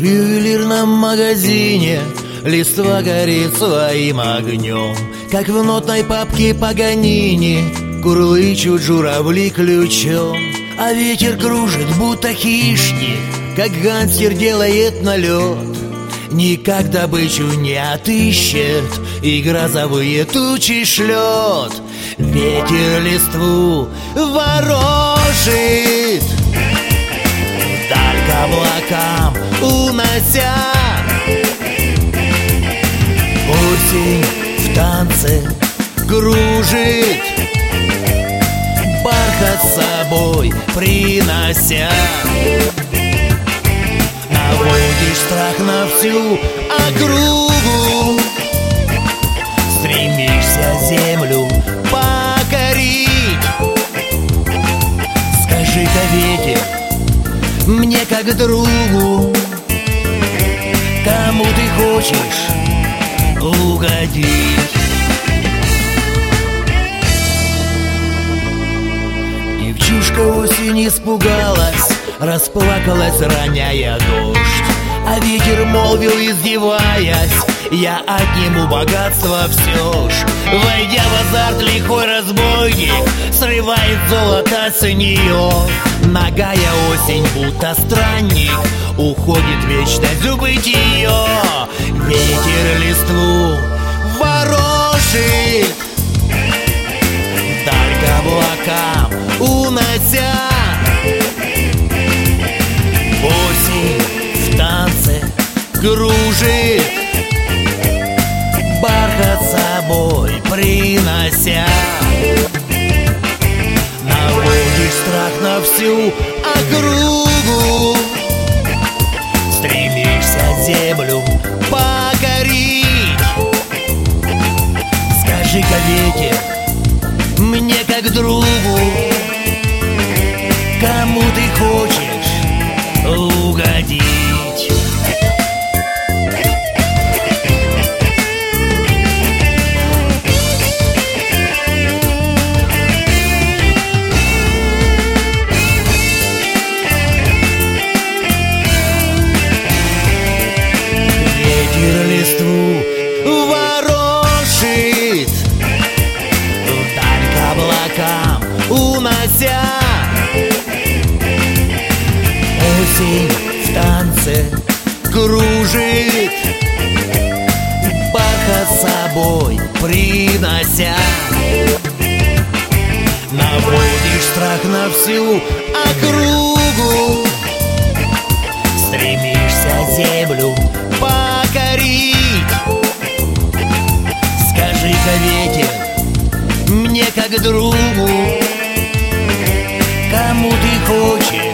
В ювелирном магазине листва горит своим огнем, как в нотной папке Паганини курлычут журавли ключом. А ветер кружит, будто хищник, как гангстер делает налет. Никак добычу не отыщет и грозовые тучи шлет. Ветер листву ворожит, вдаль к облакам унося. Осень в танце кружит, бархат с собой принося. Наводишь страх на всю округу, стремишься землю покорить. Скажи-ка, ветер, мне как другу, кому ты хочешь угодить? Девчушка осень испугалась, расплакалась, роняя дождь. А ветер молвил, издеваясь: я отниму богатство все ж. Войдя в азарт, лихой разбойник срывает золото с нее. Нагая осень, будто странник, уходит в вечность забытие. Ветер листву ворожит, вдаль к облакам унося. Осень в танце кружит, бархат с собой принося. Наводишь страх на всю округу, стремишься землю покорить. Скажи-ка, ветер, мне как другу, кому ты хочешь угодить? Ветер листву ворошит, вдаль к облакам унося. Осень в танце кружит, бархат с собой принося. Наводишь страх на всю округу, стремишься землю покорить. Скажи-ка, ветер, мне как другу, кому ты хочешь